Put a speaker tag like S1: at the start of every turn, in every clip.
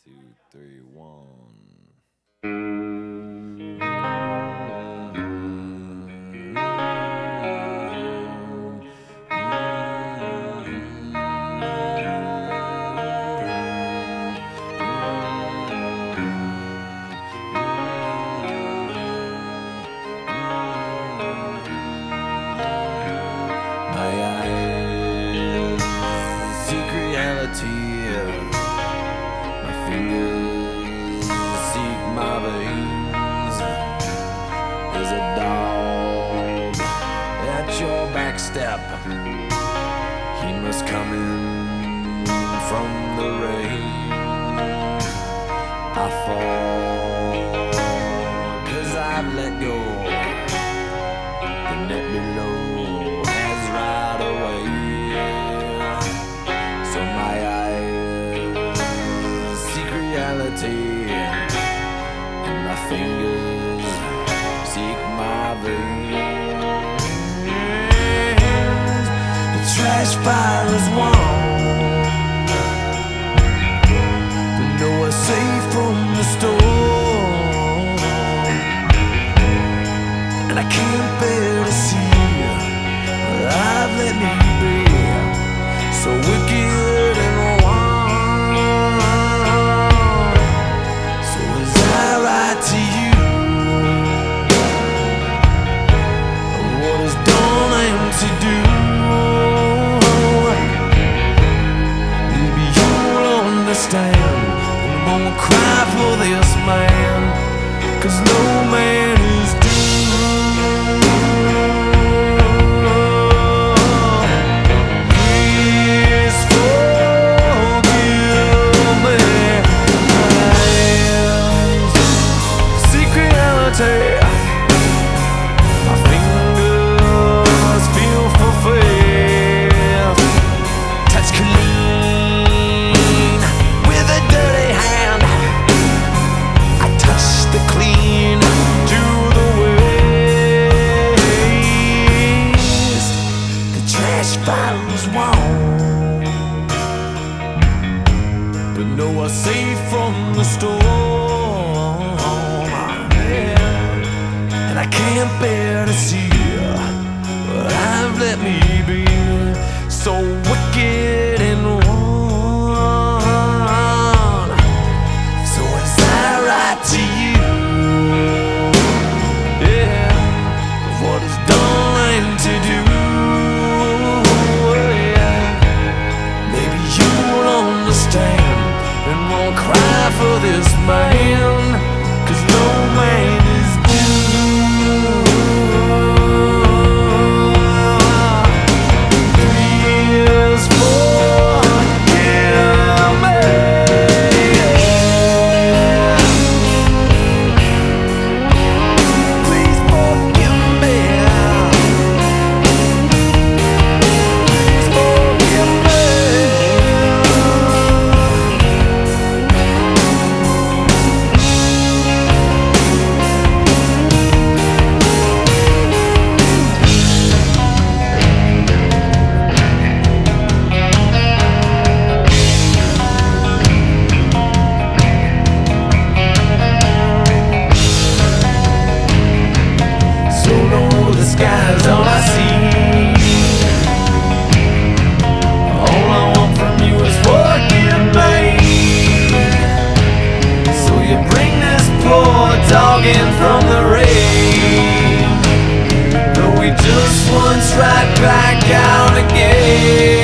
S1: 2, 3, 1. My eyes seek reality. My fingers seek my veins. There's a dog at your back step. He must come in from the rain. I fall 'cause I've let go. The net below has right away. So my eyes seek reality, and my fingers seek my veins. The trash fire is warm, but no one's safe from the storm. And I can't bear to see what I've let me be, so wicked and wrong. So as I write to you of what is done and to do, maybe you'll understand, and won't cry for this man, 'cause no man is my fingers feel fulfilled. Touch clean with a dirty hand. I touch the clean to the waste. The trash fire is warm, but no one's safe from the storm. I can't bear to see what I've let me be, so wicked and wrong. So as I write to you, yeah, of what is done and to do, yeah, maybe you'll understand and won't cry for this man, 'cause no man is sky's all I see. All I want from you is forgive me. So you bring this poor dog in from the rain, but we just once right back out again.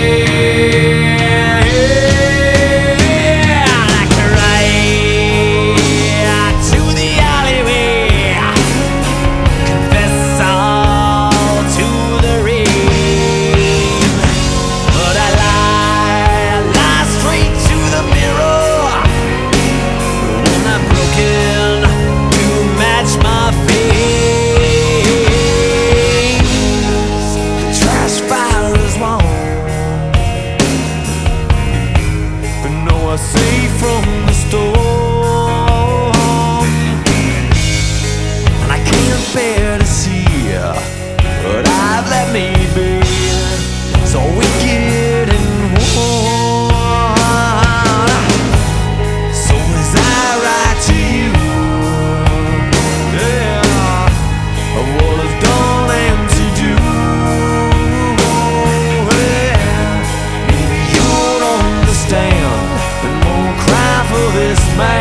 S1: Safe from the storm, and I can't bear to see what I've let me be, so wicked and warm. this man.